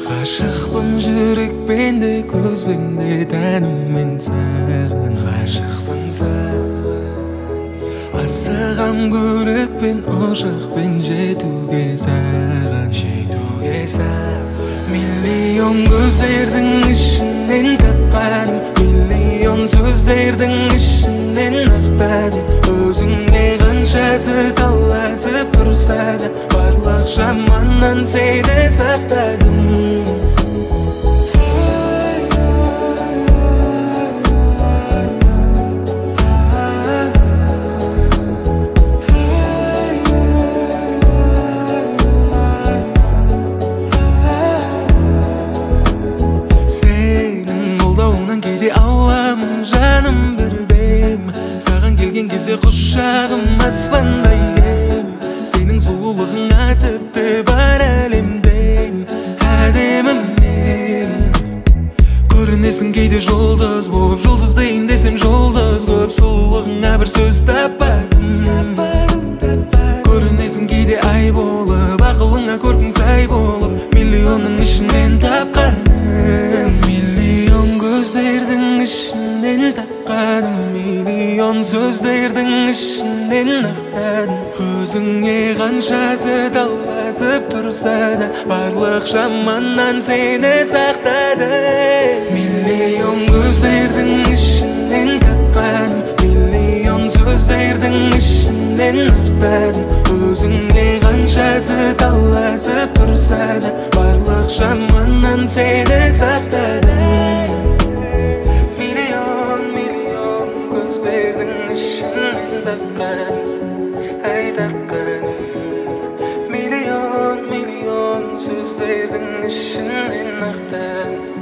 Ғашықпын жүрекпен де көзбен де тәніммен саған ғашықпын саған асығам көлікпен ұшақпен жетуге саған миллион көздердің ішінен тапқаным миллион сөздердің ішінен ақтадым өзіңе қаншасы таласып тұрса да барлық жаманнан сені сақтадым кезде құшағым аспандай кең сенің сұлулығыңа тіпті бар әлемден әдемімен көрінесің кейде жұлдыз болып жұлдыздайын десем жұлдыз көп сұлулығыңа бір сөз таппадым көрінесің кейде ай болып ақылыңа көркің сай болып миллионның ішінен тапқаным миллион көздердің ішінен тапқаным миллион сөздердің ішінен ақтадым өзіңе қаншасы таласып тұрса да барлық жаманнан сені сақтадым миллион көздердің ішінен тапқаным миллион сөздердің ішінен ақтадым өзіңе қаншасы таласып тұрса да барлық жаманнан сені сақтадым көздердің ішінен тапқан ай тапқаным миллион сөздердің ішінен ақтадым